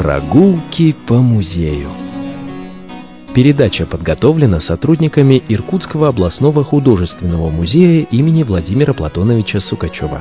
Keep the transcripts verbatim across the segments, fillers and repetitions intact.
Прогулки по музею. Передача подготовлена сотрудниками Иркутского областного художественного музея имени Владимира Платоновича Сукачева.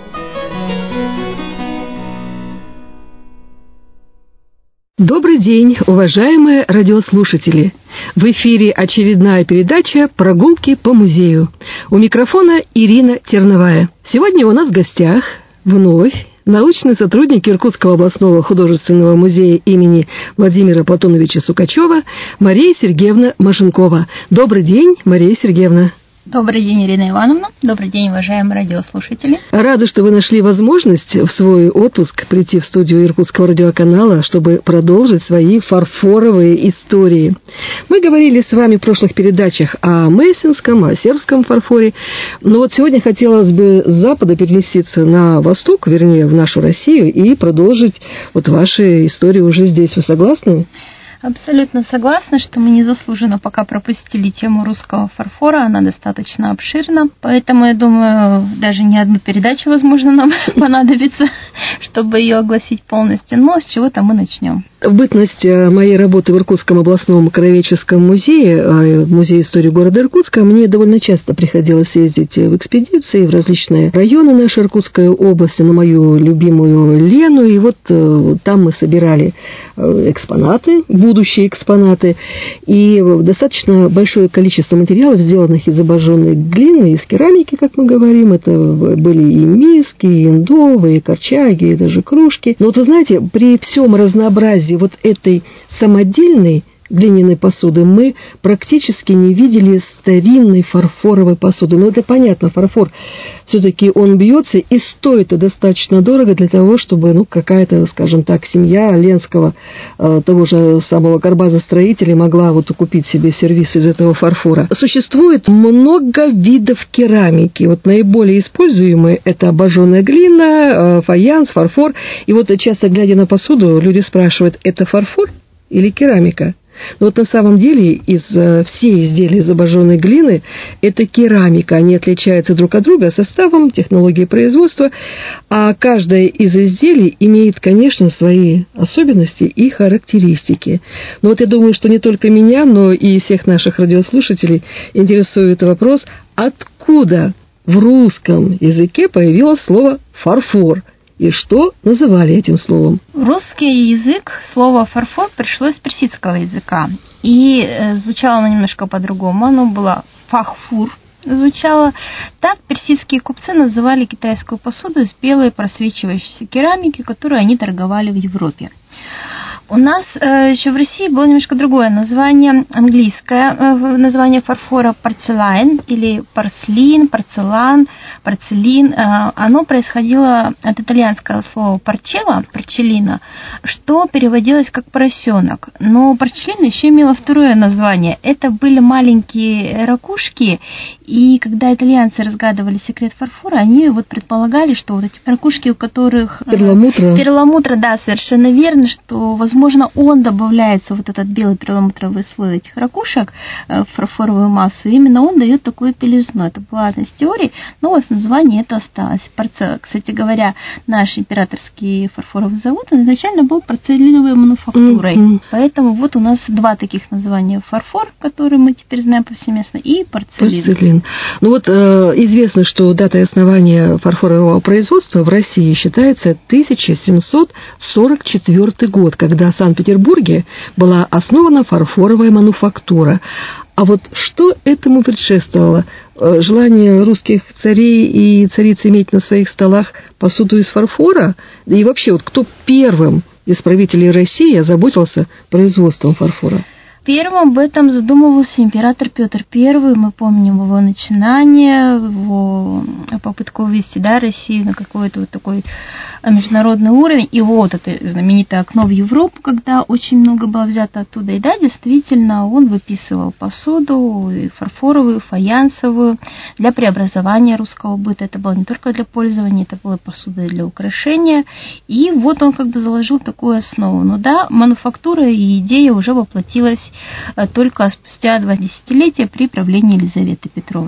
Добрый день, уважаемые радиослушатели! В эфире очередная передача «Прогулки по музею». У микрофона Ирина Терновая. Сегодня у нас в гостях вновь научный сотрудник Иркутского областного художественного музея имени Владимира Платоновича Сукачева Мария Сергеевна Машенкова. Добрый день, Мария Сергеевна. Добрый день, Ирина Ивановна. Добрый день, уважаемые радиослушатели. Рада, что вы нашли возможность в свой отпуск прийти в студию Иркутского радиоканала, чтобы продолжить свои фарфоровые истории. Мы говорили с вами в прошлых передачах о мессинском, о сербском фарфоре. Но вот сегодня хотелось бы с запада переместиться на восток, вернее, в нашу Россию, и продолжить вот ваши истории уже здесь. Вы согласны? Абсолютно согласна, что мы незаслуженно пока пропустили тему русского фарфора, она достаточно обширна, поэтому, я думаю, даже не одну передачу, возможно, нам понадобится, чтобы ее огласить полностью, но с чего-то мы начнем. В бытность моей работы в Иркутском областном краеведческом музее, музее истории города Иркутска, мне довольно часто приходилось ездить в экспедиции в различные районы нашей Иркутской области, на мою любимую Лену, и вот там мы собирали экспонаты, будущие экспонаты, и достаточно большое количество материалов, сделанных из обожженной глины, из керамики, как мы говорим, это были и миски, и индовые, и корчаги, и даже кружки. Но вот вы знаете, при всем разнообразии вот этой самодельной глиняной посуды мы практически не видели старинной фарфоровой посуды. Но это понятно, фарфор все-таки он бьется и стоит достаточно дорого для того, чтобы ну, какая-то, скажем так, семья ленского, э, того же самого карбазостроителя могла вот купить себе сервиз из этого фарфора. Существует много видов керамики. Вот наиболее используемые это обожженная глина, э, фаянс, фарфор. И вот часто, глядя на посуду, люди спрашивают, это фарфор или керамика? Но вот на самом деле из все изделия из обожженной глины это керамика. Они отличаются друг от друга составом, технологией производства, а каждое из изделий имеет, конечно, свои особенности и характеристики. Но вот я думаю, что не только меня, но и всех наших радиослушателей интересует вопрос, откуда в русском языке появилось слово «фарфор». И что называли этим словом? В русский язык слово «фарфор» пришло из персидского языка. И э, звучало оно немножко по-другому. Оно было «фахфур». Звучало так. Персидские купцы называли китайскую посуду из белой просвечивающейся керамики, которую они торговали в Европе. У нас э, еще в России было немножко другое название, английское э, название фарфора порцелайн или порслин, порцелан, порцелин. Э, оно происходило от итальянского слова порчелло, порчеллино, что переводилось как поросенок. Но порчеллино еще имело второе название. Это были маленькие ракушки, и когда итальянцы разгадывали секрет фарфора, они вот предполагали, что вот эти ракушки, у которых... Перламутра. Перламутра, да, совершенно верно, что, возможно, он добавляется, вот этот белый перламутровый слой этих ракушек в фарфоровую массу, и именно он дает такую белизну. Это была одна из теорий, но вот название это осталось. Кстати говоря, наш императорский фарфоровый завод изначально был порцеляновой мануфактурой, mm-hmm. поэтому вот у нас два таких названия: фарфор, который мы теперь знаем повсеместно, и порцелин. порцелин. Ну вот э, известно, что датой основания фарфорового производства в России считается тысяча семьсот сорок четвёртый год, когда в Санкт-Петербурге была основана фарфоровая мануфактура. А вот что этому предшествовало? Желание русских царей и цариц иметь на своих столах посуду из фарфора? И вообще, вот кто первым из правителей России озаботился производством фарфора? Первым об этом задумывался император Петр Первый. Мы помним его начинание, его попытку вывести да, Россию на какой-то вот такой международный уровень. И вот это знаменитое окно в Европу, когда очень много было взято оттуда. И да, действительно, он выписывал посуду, и фарфоровую, и фаянсовую, для преобразования русского быта. Это было не только для пользования, это была посуда для украшения. И вот он как бы заложил такую основу. Но да, мануфактура и идея уже воплотилась только спустя два десятилетия при правлении Елизаветы Петровны.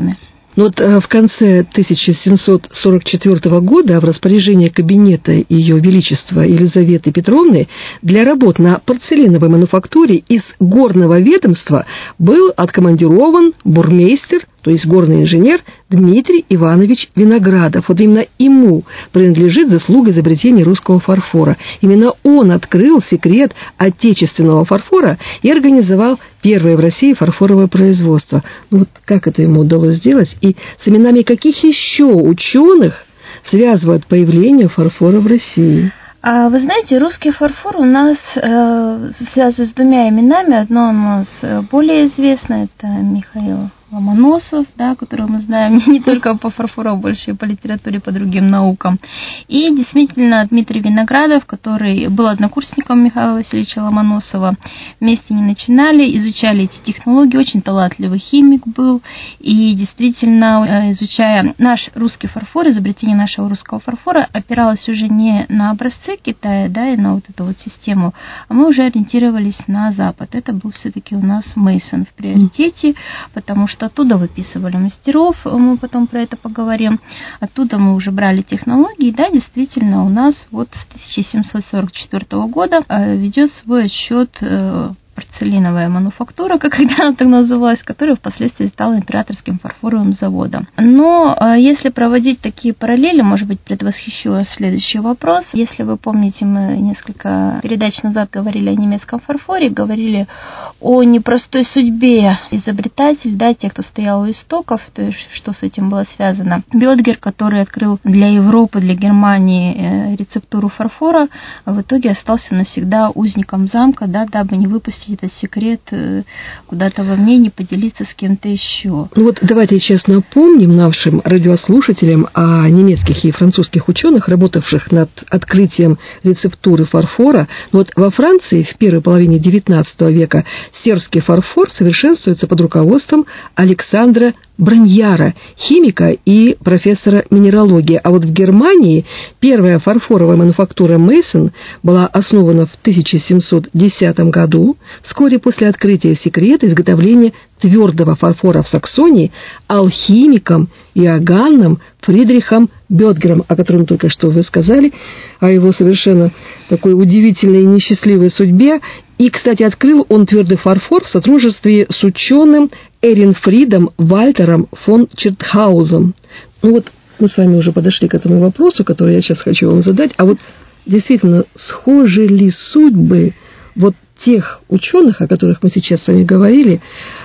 Но вот в конце тысяча семьсот сорок четвёртого года в распоряжении кабинета Ее Величества Елизаветы Петровны для работ на порцеляновой мануфактуре из горного ведомства был откомандирован бурмейстер, то есть горный инженер Дмитрий Иванович Виноградов. Вот именно ему принадлежит заслуга изобретения русского фарфора. Именно он открыл секрет отечественного фарфора и организовал первое в России фарфоровое производство. Ну вот как это ему удалось сделать? И с именами каких еще ученых связывают появление фарфора в России? А вы знаете, русский фарфор у нас э, связан с двумя именами. Одно у нас более известно, это Михаил Ломоносов, да, которого мы знаем не только по фарфору, а больше и по литературе, по другим наукам. И действительно Дмитрий Виноградов, который был однокурсником Михаила Васильевича Ломоносова. Вместе они начинали, изучали эти технологии, очень талантливый химик был. И действительно, изучая наш русский фарфор, изобретение нашего русского фарфора опиралось уже не на образцы Китая, да, и на вот эту вот систему, а мы уже ориентировались на Запад. Это был все-таки у нас Мейсон в приоритете, потому что оттуда выписывали мастеров, мы потом про это поговорим, оттуда мы уже брали технологии, да, действительно, у нас вот с тысяча семьсот сорок четвёртого года ведет свой отсчет порцеляновая мануфактура, как когда она так называлась, которая впоследствии стала императорским фарфоровым заводом. Но если проводить такие параллели, может быть, предвосхищу следующий вопрос. Если вы помните, мы несколько передач назад говорили о немецком фарфоре, говорили о непростой судьбе изобретателей, да, тех, кто стоял у истоков, то есть что с этим было связано. Бёдгер, который открыл для Европы, для Германии рецептуру фарфора, в итоге остался навсегда узником замка, да, дабы не выпустить этот секрет куда-то вовне, не поделиться с кем-то еще. Ну вот давайте сейчас напомним нашим радиослушателям о немецких и французских ученых, работавших над открытием рецептуры фарфора. Вот во Франции в первой половине девятнадцатого века сербский фарфор совершенствуется под руководством Александра Браньяра, химика и профессора минералогии. А вот в Германии первая фарфоровая мануфактура Мейсон была основана в тысяча семьсот десятом году, вскоре после открытия секрета изготовления твердого фарфора в Саксонии алхимиком Иоганном Фридрихом Бёдгером, о котором только что вы сказали, о его совершенно такой удивительной и несчастливой судьбе. И, кстати, открыл он твердый фарфор в сотрудничестве с ученым Эренфридом Вальтером фон Чертхаузом. Ну вот мы с вами уже подошли к этому вопросу, который я сейчас хочу вам задать. А вот действительно, схожи ли судьбы вот тех ученых, о которых мы сейчас с вами говорили,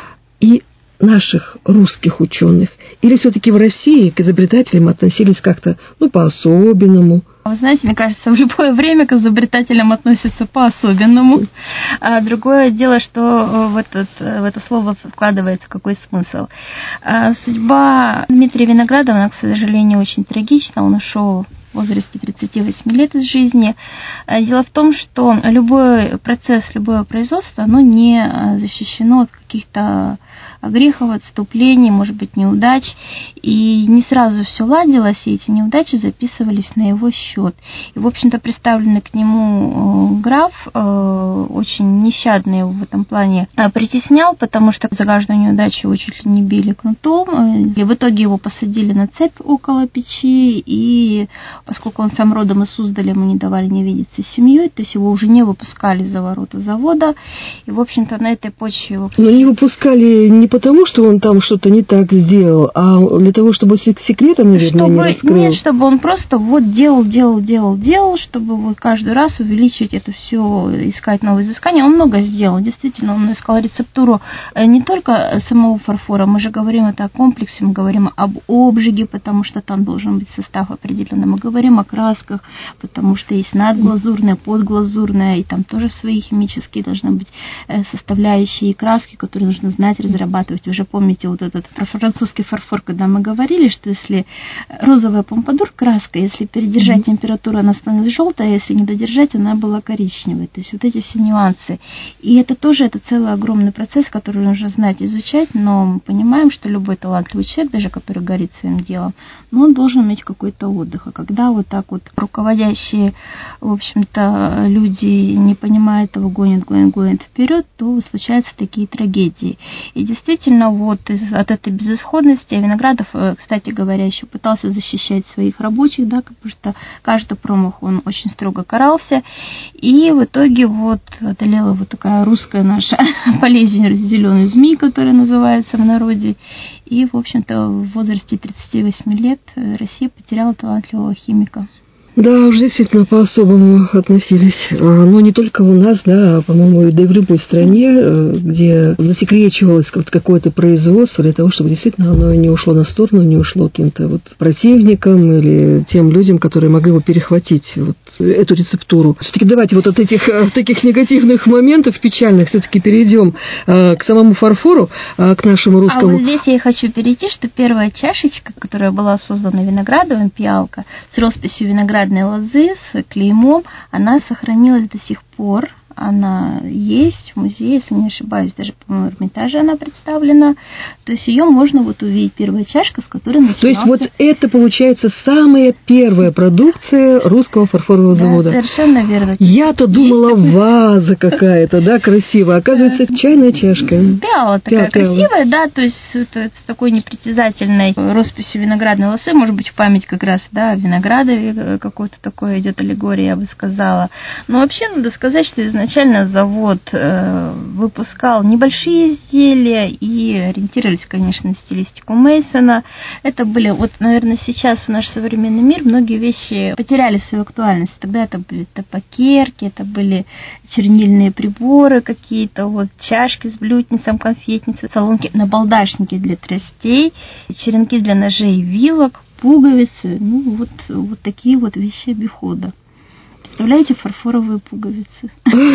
и наших русских ученых? Или все-таки в России к изобретателям относились как-то, ну, по-особенному? Вы знаете, мне кажется, в любое время к изобретателям относятся по-особенному. А другое дело, что в, этот, в это слово вкладывается какой смысл. А судьба Дмитрия Виноградова, она, к сожалению, очень трагична. Он ушел в возрасте тридцати восьми лет из жизни. Дело в том, что любой процесс, любое производство, оно не защищено от каких-то грехов, отступлений, может быть, неудач. И не сразу все ладилось, и эти неудачи записывались на его счет. И, в общем-то, представленный к нему граф очень нещадно его в этом плане притеснял, потому что за каждую неудачу его чуть ли не били кнутом. И в итоге его посадили на цепь около печи, и поскольку он сам родом из Суздаля, ему не давали не видеться с семьей, то есть его уже не выпускали за ворота завода. И, в общем-то, на этой почве его... Но не выпускали не потому, что он там что-то не так сделал, а для того, чтобы секреты, наверное, чтобы, не раскрыл. Нет, чтобы он просто вот делал, делал, делал, делал, чтобы вот каждый раз увеличивать это все, искать новые изыскания. Он много сделал. Действительно, он искал рецептуру не только самого фарфора, мы же говорим это о комплексе, мы говорим об обжиге, потому что там должен быть состав определенный. Мы говорим о красках, потому что есть надглазурная, подглазурная, и там тоже свои химические должны быть составляющие и краски, которые нужно знать, разрабатывать. Вы же помните вот этот про французский фарфор, когда мы говорили, что если розовая помпадур краска, если передержать mm-hmm. температуру, она становится желтой, а если не додержать, она была коричневой. То есть вот эти все нюансы. И это тоже это целый огромный процесс, который нужно знать, изучать, но мы понимаем, что любой талантливый человек, даже который горит своим делом, но он должен иметь какой-то отдых. А когда вот так вот руководящие, в общем-то, люди не понимают этого, гонят, гонят, гонят вперед, то случаются такие трагедии. И действительно, вот из, от этой безысходности Виноградов, кстати говоря, еще пытался защищать своих рабочих, да, потому что каждый промах, он очень строго карался, и в итоге вот одолела вот такая русская наша болезнь, зеленый змей, которая называется в народе, и, в общем-то, в возрасте тридцати восьми лет Россия потеряла талантливого химика. Да, уж действительно по-особому относились. Но не только у нас, да, по-моему, да и в любой стране, где засекречивалось какое-то производство для того, чтобы действительно оно не ушло на сторону, не ушло каким-то вот противникам или тем людям, которые могли бы перехватить вот эту рецептуру. Все-таки давайте вот от этих таких негативных моментов печальных все-таки перейдем к самому фарфору, к нашему русскому. А вот здесь я хочу перейти, что первая чашечка, которая была создана Виноградовым, пиалка, с росписью виноградной лозы, с клеймом, она сохранилась до сих пор. Она есть в музее, если не ошибаюсь, даже, по-моему, в Эрмитаже она представлена. То есть ее можно вот увидеть, первая чашка, с которой начинался... То есть вот это, получается, самая первая продукция русского фарфорового да, завода. Совершенно верно. Я-то думала, ваза какая-то, да, красивая. Оказывается, чайная чашка. Пиала такая красивая, да, то есть это с такой непритязательной росписью виноградной лозы, может быть, в память как раз, да, о Виноградове какой-то такой идет аллегория, я бы сказала. Но вообще надо сказать, что изначально Изначально завод э, выпускал небольшие изделия и ориентировались, конечно, на стилистику Мейсона. Это были, вот, наверное, сейчас в наш современный мир многие вещи потеряли свою актуальность. Тогда это были табакерки, это были чернильные приборы какие-то, вот чашки с блюдницем, конфетницы, солонки, набалдашники для тростей, черенки для ножей и вилок, пуговицы, ну вот, вот такие вот вещи обихода. Представляете, фарфоровые пуговицы?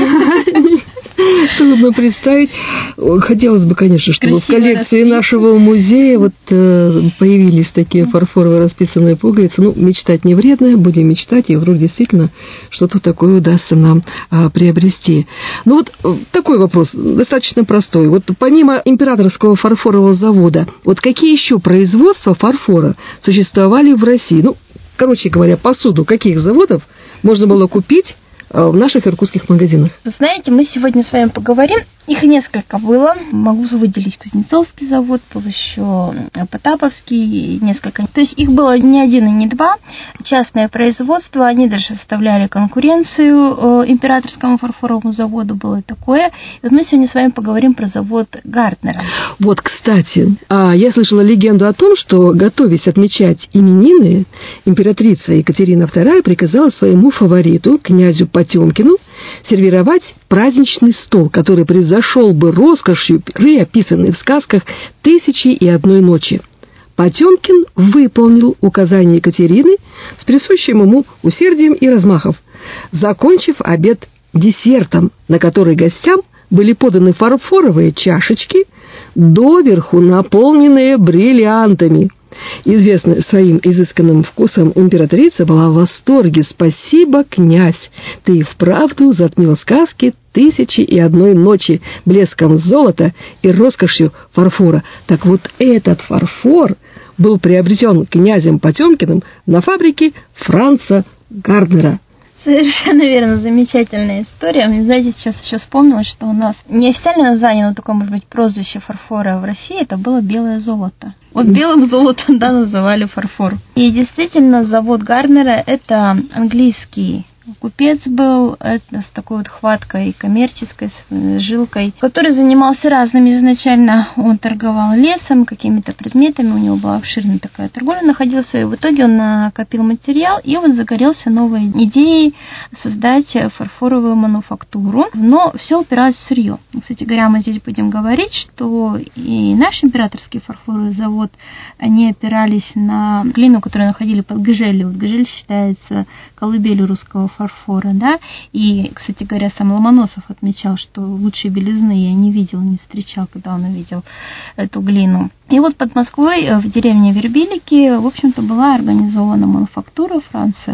Трудно представить. Хотелось бы, конечно, чтобы в коллекции нашего музея вот появились такие фарфоровые расписанные пуговицы. Ну, мечтать не вредно, будем мечтать, и вдруг действительно что-то такое удастся нам приобрести. Ну вот такой вопрос, достаточно простой. Вот помимо Императорского фарфорового завода, вот какие еще производства фарфора существовали в России? Ну, короче говоря, посуду каких заводов можно было купить в наших иркутских магазинах? Знаете, мы сегодня с вами поговорим. Их несколько было. Могу выделить Кузнецовский завод, был еще Потаповский, несколько. То есть их было не один и не два. Частное производство, они даже составляли конкуренцию Императорскому фарфоровому заводу, было такое. И вот мы сегодня с вами поговорим про завод Гартнера. Вот, кстати, я слышала легенду о том, что, готовясь отмечать именины, императрица Екатерина вторая приказала своему фавориту, князю Потемкину, сервировать праздничный стол, который превзошел бы роскошью пиры, описанные в сказках «Тысячи и одной ночи». Потемкин выполнил указание Екатерины с присущим ему усердием и размахом, закончив обед десертом, на который гостям были поданы фарфоровые чашечки, доверху наполненные бриллиантами. Известная своим изысканным вкусом императрица была в восторге. «Спасибо, князь, ты и вправду затмил сказки «Тысячи и одной ночи» блеском золота и роскошью фарфора». Так вот, этот фарфор был приобретен князем Потемкиным на фабрике Франца Гартнера. Совершенно верно, замечательная история. Мне, знаете, сейчас еще вспомнила, что у нас неофициальное название, но такое, может быть, прозвище фарфора в России, это было белое золото. Вот белым золотом, да, называли фарфор. И действительно, завод Гартнера – это английский купец был, это с такой вот хваткой коммерческой, с жилкой, который занимался разными. Изначально он торговал лесом, какими-то предметами, у него была обширная такая торговля, находился, и в итоге он накопил материал, и вот загорелся новой идеей создать фарфоровую мануфактуру, но все упиралось в сырье. Кстати говоря, мы здесь будем говорить, что и наш императорский фарфоровый завод, они опирались на глину, которую находили под Гжелью. Вот Гжель считается колыбелью русского фарфора, да, и, кстати говоря, сам Ломоносов отмечал, что лучшей белизны я не видел, не встречал, когда он увидел эту глину. И вот под Москвой, в деревне Вербилики, в общем-то, была организована мануфактура Франца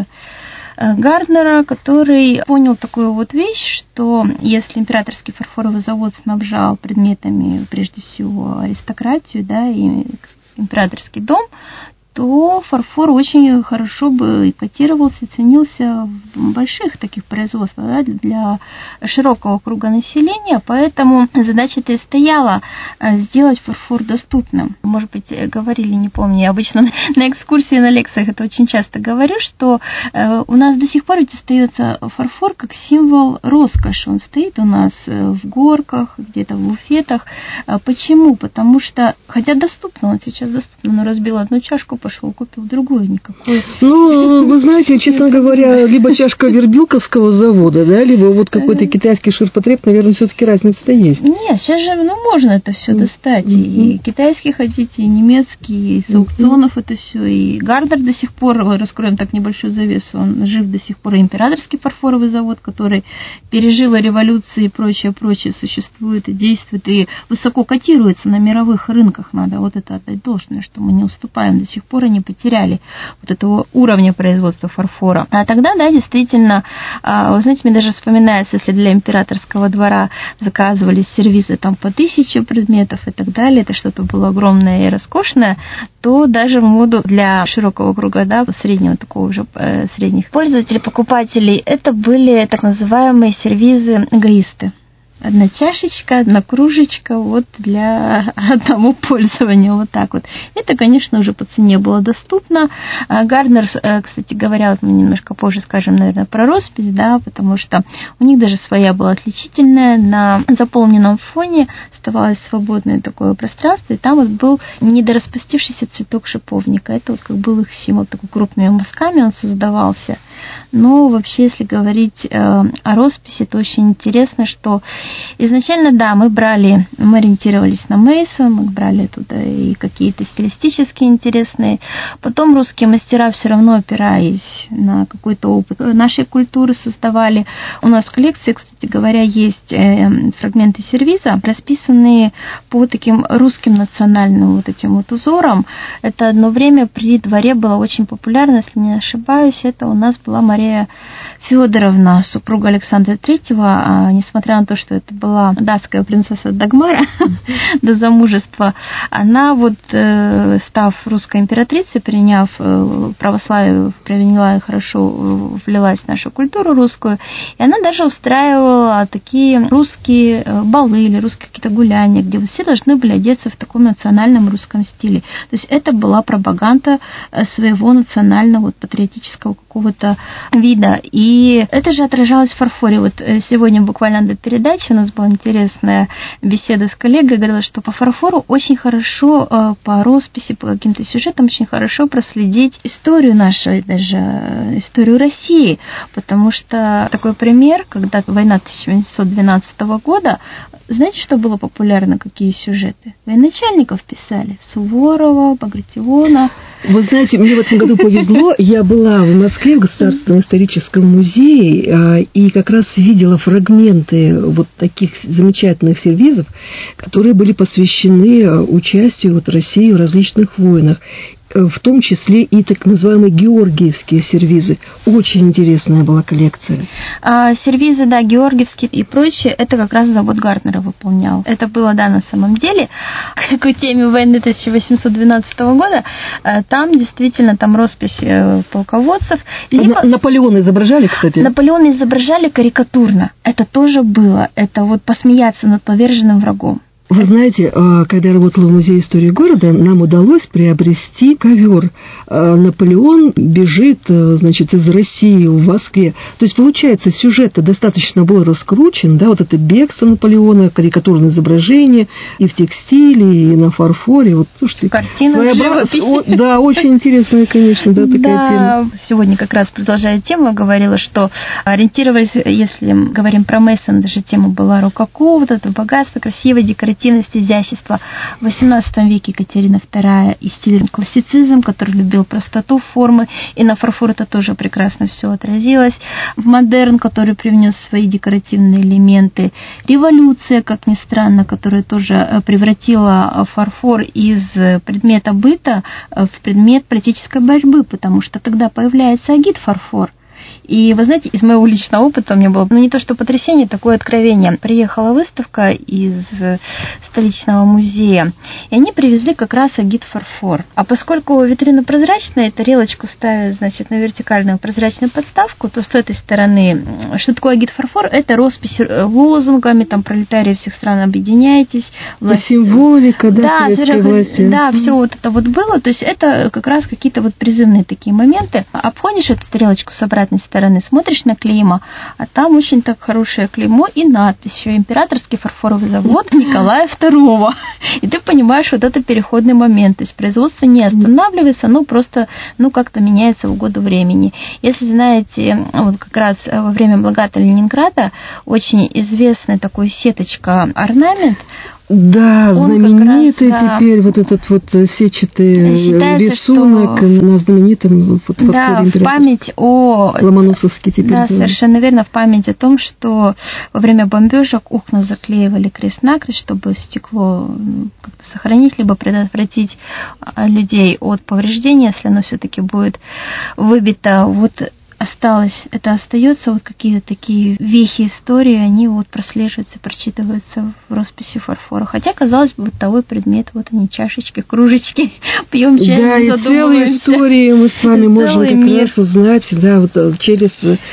Гартнера, который понял такую вот вещь, что если императорский фарфоровый завод снабжал предметами, прежде всего, аристократию, да, и императорский дом, то фарфор очень хорошо бы котировался, ценился в больших таких производствах, да, для широкого круга населения, поэтому задача-то и стояла сделать фарфор доступным. Может быть, говорили, не помню, я обычно на экскурсии, на лекциях это очень часто говорю, что у нас до сих пор ведь остается фарфор как символ роскоши. Он стоит у нас в горках, где-то в буфетах. Почему? Потому что, хотя доступно, он сейчас доступно, но разбил одну чашку, пошел, купил другую, никакой. Ну, вы знаете, честно говоря, либо чашка Вербилковского завода, да, либо вот какой-то китайский ширпотреб, наверное, все-таки разница-то есть. Нет, сейчас же, ну, можно это все достать. Mm-hmm. И китайский хотите, и немецкий, и с аукционов mm-hmm. это все. И Гарднер до сих пор, раскроем так небольшую завесу, он жив до сих пор. И императорский фарфоровый завод, который пережил революции и прочее, прочее, существует и действует, и высоко котируется на мировых рынках. Надо вот это отдать должное, что мы не уступаем. До сих пор они потеряли вот этого уровня производства фарфора. А тогда, да, действительно, вы знаете, мне даже вспоминается, если для императорского двора заказывались сервизы там по тысяче предметов и так далее, это что-то было огромное и роскошное, то даже в моду для широкого круга, да, среднего такого уже, э, средних пользователей, покупателей, это были так называемые сервизы эгоисты. Одна чашечка, одна кружечка вот для одного пользования, вот так вот. Это, конечно, уже по цене было доступно. Гарднер, кстати говоря, вот мы немножко позже скажем, наверное, про роспись, да, потому что у них даже своя была отличительная. На заполненном фоне оставалось свободное такое пространство, и там вот был недораспустившийся цветок шиповника. Это вот как был их символ, такой крупными мазками он создавался. Но вообще, если говорить э, о росписи, то очень интересно, что изначально, да, мы брали, мы ориентировались на Мейсон, мы брали туда и какие-то стилистически интересные. Потом русские мастера все равно, опираясь на какой-то опыт нашей культуры, создавали. У нас в коллекции, кстати говоря, есть э, фрагменты сервиза, расписанные по таким русским национальным вот этим вот узорам. Это одно время при дворе было очень популярно, если не ошибаюсь, это у нас была Мария Федоровна, супруга Александра Третьего, а, несмотря на то, что это была датская принцесса Дагмара до замужества, она вот, э, став русской императрицей, приняв э, православие, приняла и хорошо влилась в нашу культуру русскую, и она даже устраивала такие русские балы или русские какие-то гуляния, где все должны были одеться в таком национальном русском стиле. То есть это была пропаганда своего национального вот, патриотического какого-то вида. И это же отражалось в фарфоре. Вот сегодня буквально до передачи у нас была интересная беседа с коллегой, говорила, что по фарфору очень хорошо, по росписи, по каким-то сюжетам очень хорошо проследить историю нашей, даже историю России, потому что такой пример, когда война тысяча восемьсот двенадцатого года, знаете, что было популярно, какие сюжеты? Военачальников писали, Суворова, Багратиона. Вы знаете, мне в этом году повезло, я была в Москве в Государственном историческом музее и как раз видела фрагменты вот таких замечательных сервизов, которые были посвящены участию вот России в различных войнах, в том числе и так называемые георгиевские сервизы. Очень интересная была коллекция. А, сервизы, да, георгиевские и прочее, это как раз завод Гарднера выполнял. Это было, да, на самом деле. К теме войны тысяча восемьсот двенадцатого года, там действительно там роспись полководцев. Либо... Наполеона изображали, кстати? Наполеона изображали карикатурно. Это тоже было. Это вот посмеяться над поверженным врагом. Вы знаете, когда я работала в Музее истории города, нам удалось приобрести ковер. Наполеон бежит, значит, из России в Москве. То есть, получается, сюжет достаточно был раскручен, да, вот это бегство Наполеона, карикатурное изображение и в текстиле, и на фарфоре. Вот, слушайте, картина своеобраз... Да, очень интересная, конечно, да, такая да, тема. Сегодня как раз, продолжая тему, говорила, что ориентировались, если говорим про Мейсон, даже тема была рококо, вот это богатство, красивое, декоративное, изящество. В восемнадцатом веке Екатерина Вторая и стиль классицизм, который любил простоту формы, и на фарфор это тоже прекрасно все отразилось. В модерн, который привнес свои декоративные элементы. Революция, как ни странно, которая тоже превратила фарфор из предмета быта в предмет политической борьбы, потому что когда появляется агит-фарфор, И вы знаете, из моего личного опыта у меня было, ну не то что потрясение, такое откровение. Приехала выставка из столичного музея, и они привезли как раз агит-фарфор. А поскольку витрина прозрачная, тарелочку ставят, значит, на вертикальную прозрачную подставку, то с этой стороны, что такое агит-фарфор? Это роспись лозунгами, там, пролетарии всех стран, объединяйтесь. Власть... Символика, да, да, советской власти. Да, все вот это вот было, то есть это как раз какие-то вот призывные такие моменты. Обходишь эту тарелочку с обратной стороны, смотришь на клейма, а там очень так хорошее клеймо и надпись еще «Императорский фарфоровый завод Николая второго». И ты понимаешь, вот это переходный момент, то есть производство не останавливается, оно просто, ну, как-то меняется в угоду времени. Если знаете, вот как раз во время блокады Ленинграда очень известная такая сеточка «Орнамент». Да, он знаменитый раз, да, теперь вот этот вот сетчатый считается, рисунок что... на знаменитом вот да, в память о... Ломоносовский теперь. Да, зовут. Совершенно верно, в память о том, что во время бомбежек окна заклеивали крест-накрест, чтобы стекло как-то сохранить, либо предотвратить людей от повреждения, если оно все-таки будет выбито. Вот осталось, это остается, вот какие-то такие вехи истории, они вот прослеживаются, прочитываются в росписи фарфора. Хотя, казалось бы, бытовой предмет, вот они, чашечки, кружечки, пьем чай, да, и целые истории мы с вами можем как мир. раз узнать, да, вот через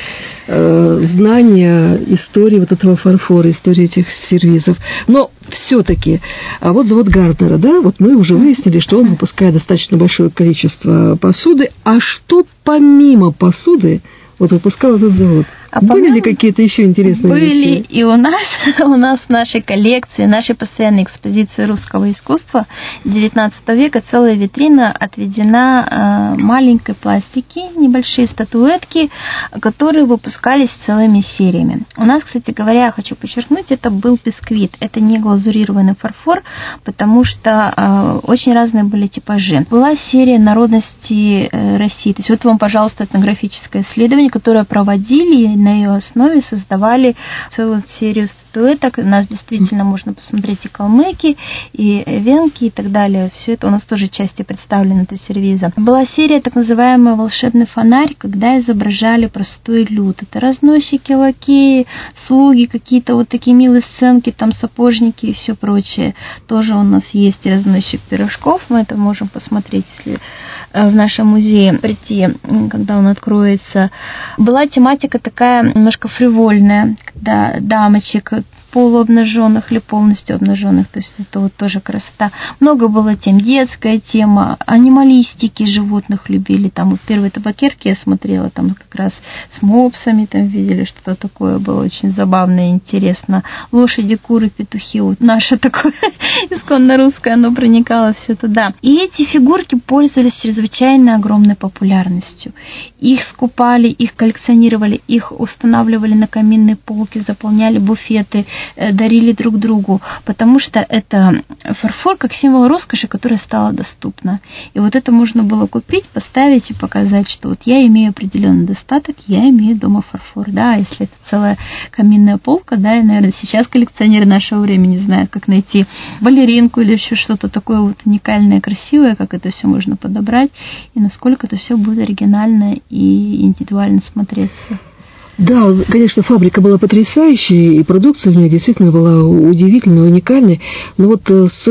э, знание истории вот этого фарфора, истории этих сервизов. Но все-таки, а вот завод Гарднера, да, вот мы уже выяснили, что он выпускает достаточно большое количество посуды. А что помимо посуды вот выпускал этот завод? А были ли какие-то еще интересные были вещи? Были, и у нас, у нас в нашей коллекции, нашей постоянной экспозиции русского искусства девятнадцатого века целая витрина отведена э, маленькой пластики, небольшие статуэтки, которые выпускались целыми сериями. У нас, кстати говоря, я хочу подчеркнуть, это был бисквит, это не глазурированный фарфор, потому что э, очень разные были типажи. Была серия народности э, России, то есть вот вам, пожалуйста, этнографическое исследование, которое проводили, на ее основе создавали целую серию статуэток. У нас действительно можно посмотреть и калмыки, и венки, и так далее. Все это у нас тоже части представлены этой сервиза. Была серия так называемая «Волшебный фонарь», когда изображали простой люд. Это разносчики, лакеи, слуги, какие-то вот такие милые сценки, там сапожники и все прочее. Тоже у нас есть и разносчик пирожков. Мы это можем посмотреть, если в нашем музее прийти, когда он откроется. Была тематика такая немножко фривольная, когда дамочек полуобнаженных или полностью обнаженных, то есть это вот тоже красота. Много было тем, детская тема, анималистики животных любили, там вот первые табакерки я смотрела, там как раз с мопсами там видели, что-то такое было очень забавно и интересно. Лошади, куры, петухи, вот наше такое исконно русское, оно проникало все туда. И эти фигурки пользовались чрезвычайно огромной популярностью. Их скупали, их коллекционировали, их устанавливали на каминные полки, заполняли буфеты, дарили друг другу, потому что это фарфор как символ роскоши, которая стала доступна. И вот это можно было купить, поставить и показать, что вот я имею определенный достаток, я имею дома фарфор. Да, если это целая каминная полка, да, и, наверное, сейчас коллекционеры нашего времени знают, как найти балеринку или еще что-то такое вот уникальное, красивое, как это все можно подобрать, и насколько это все будет оригинально и индивидуально смотреться. Да, конечно, фабрика была потрясающей, и продукция в ней действительно была удивительной, уникальной. Но вот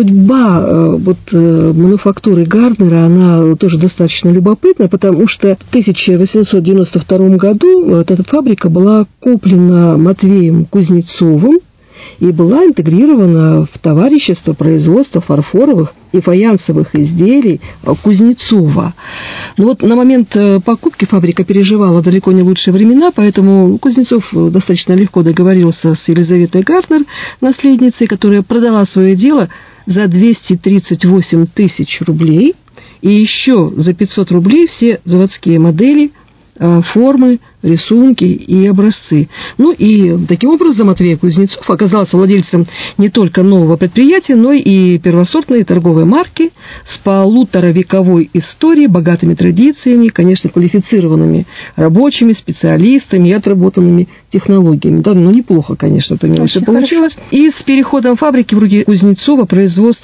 судьба вот, мануфактуры Гарднера, она тоже достаточно любопытна, потому что в тысяча восемьсот девяносто втором году вот эта фабрика была куплена Матвеем Кузнецовым и была интегрирована в товарищество производства фарфоровых и фаянсовых изделий Кузнецова. Но вот на момент покупки фабрика переживала далеко не лучшие времена, поэтому Кузнецов достаточно легко договорился с Елизаветой Гарднер, наследницей, которая продала свое дело за двести тридцать восемь тысяч рублей, и еще за пятьсот рублей все заводские модели, формы, рисунки и образцы. Ну и таким образом Матвей Кузнецов оказался владельцем не только нового предприятия, но и первосортной торговой марки с полуторавековой историей, богатыми традициями, конечно, квалифицированными рабочими, специалистами и отработанными технологиями. Да, ну неплохо, конечно, это не все получилось. И с переходом фабрики в руки Кузнецова производство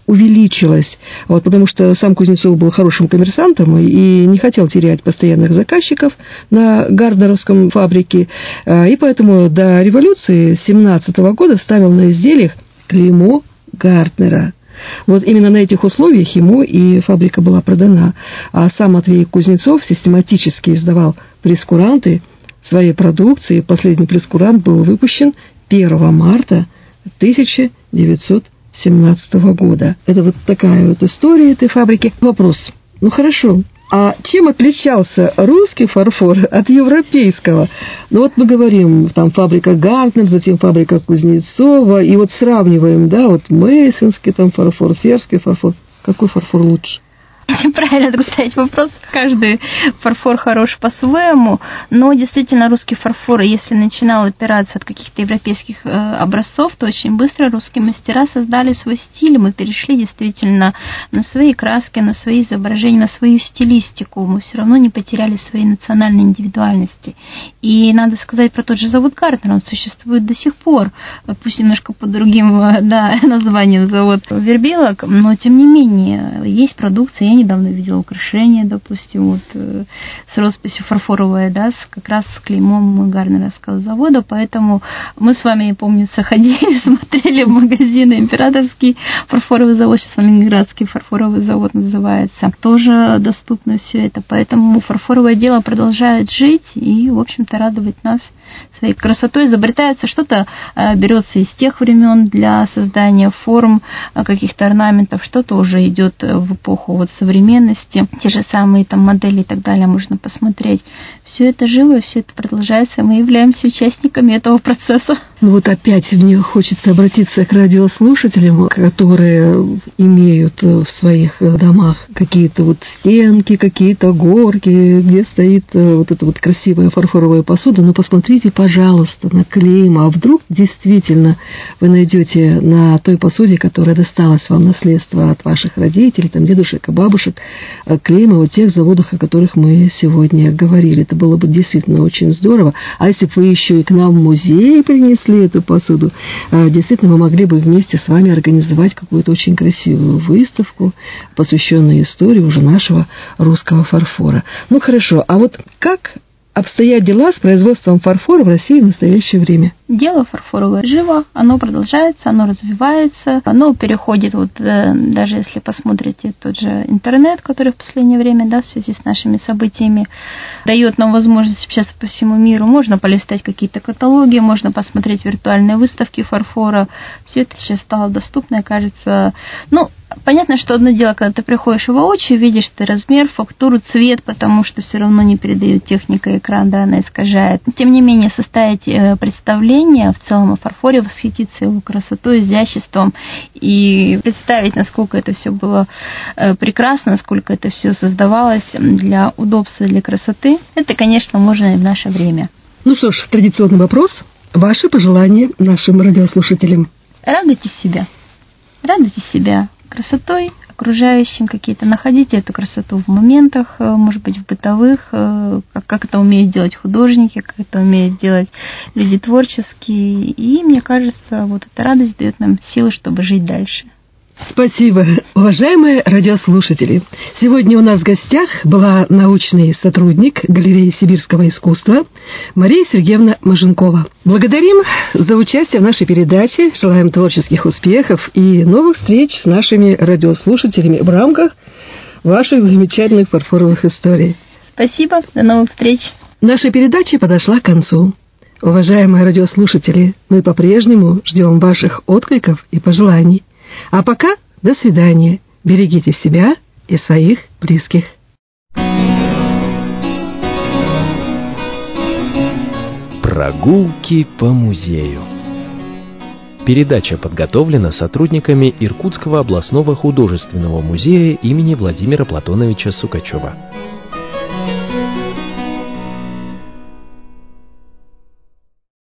увеличилось, вот, потому что сам Кузнецов был хорошим коммерсантом и не хотел терять постоянных заказчиков на гарднеровском фабрике, и поэтому до революции семнадцатого года ставил на изделиях клеймо Гартнера. Вот именно на этих условиях ему и фабрика была продана. А сам Матвей Кузнецов систематически издавал прескуранты своей продукции. Последний прескурант был выпущен первого марта тысяча девятьсот семнадцатого года. Это вот такая вот история этой фабрики. Вопрос. Ну хорошо. А чем отличался русский фарфор от европейского? Ну вот мы говорим, там фабрика Гартнер, затем фабрика Кузнецова, и вот сравниваем, да, вот мейсонский там фарфор, сербский фарфор. Какой фарфор лучше? Правильно так ставить вопрос. Каждый фарфор хорош по-своему, но действительно русский фарфор, если начинал опираться от каких-то европейских э, образцов, то очень быстро русские мастера создали свой стиль, мы перешли действительно на свои краски, на свои изображения, на свою стилистику, мы все равно не потеряли своей национальной индивидуальности. И надо сказать про тот же завод Гартнер, он существует до сих пор, пусть немножко под другим да, названием завод Вербилок, но тем не менее есть продукция. Я недавно видела украшение, допустим, вот э, с росписью фарфоровая, да, с, как раз с клеймом Гартнеровского завода, поэтому мы с вами, помнится, ходили, смотрели в магазины Императорский фарфоровый завод, сейчас Ленинградский фарфоровый завод называется, тоже доступно все это, поэтому фарфоровое дело продолжает жить и, в общем-то, радовать нас своей красотой. Изобретается что-то, э, берется из тех времен для создания форм, э, каких-то орнаментов, что-то уже идет в эпоху вот современности, те же самые там модели и так далее можно посмотреть. Все это живо, все это продолжается, мы являемся участниками этого процесса. Ну вот опять мне хочется обратиться к радиослушателям, которые имеют в своих домах какие-то вот стенки, какие-то горки, где стоит вот эта вот красивая фарфоровая посуда. Но посмотрите, пожалуйста, на клейма. А вдруг действительно вы найдете на той посуде, которая досталась вам наследство от ваших родителей, там, дедушек и бабушек, клейма вот тех заводов, о которых мы сегодня говорили. Это было бы действительно очень здорово. А если бы вы еще и к нам в музей принесли эту посуду, действительно, мы могли бы вместе с вами организовать какую-то очень красивую выставку, посвященную истории уже нашего русского фарфора. Ну, хорошо, а вот как обстоят дела с производством фарфора в России в настоящее время? Дело фарфоровое живо, оно продолжается, оно развивается, оно переходит, вот даже если посмотрите тот же интернет, который в последнее время, да, в связи с нашими событиями, дает нам возможность общаться по всему миру, можно полистать какие-то каталоги, можно посмотреть виртуальные выставки фарфора, все это сейчас стало доступно, кажется, ну, понятно, что одно дело, когда ты приходишь воочию, видишь ты размер, фактуру, цвет, потому что все равно не передает техника экран, да, она искажает. Тем не менее, составить представление в целом о фарфоре, восхититься его красотой, изяществом и представить, насколько это все было прекрасно, насколько это все создавалось для удобства, для красоты, это, конечно, можно и в наше время. Ну что ж, традиционный вопрос. Ваши пожелания нашим радиослушателям? Радуйте себя. Радуйте себя красотой окружающим какие-то, находите эту красоту в моментах, может быть, в бытовых, как, как это умеют делать художники, как это умеют делать люди творческие, и мне кажется, вот эта радость дает нам силы, чтобы жить дальше. Спасибо, уважаемые радиослушатели. Сегодня у нас в гостях была научный сотрудник галереи сибирского искусства Мария Сергеевна Маженкова. Благодарим за участие в нашей передаче, желаем творческих успехов и новых встреч с нашими радиослушателями в рамках ваших замечательных фарфоровых историй. Спасибо, до новых встреч. Наша передача подошла к концу. Уважаемые радиослушатели, мы по-прежнему ждем ваших откликов и пожеланий. А пока до свидания. Берегите себя и своих близких. Прогулки по музею. Передача подготовлена сотрудниками Иркутского областного художественного музея имени Владимира Платоновича Сукачева.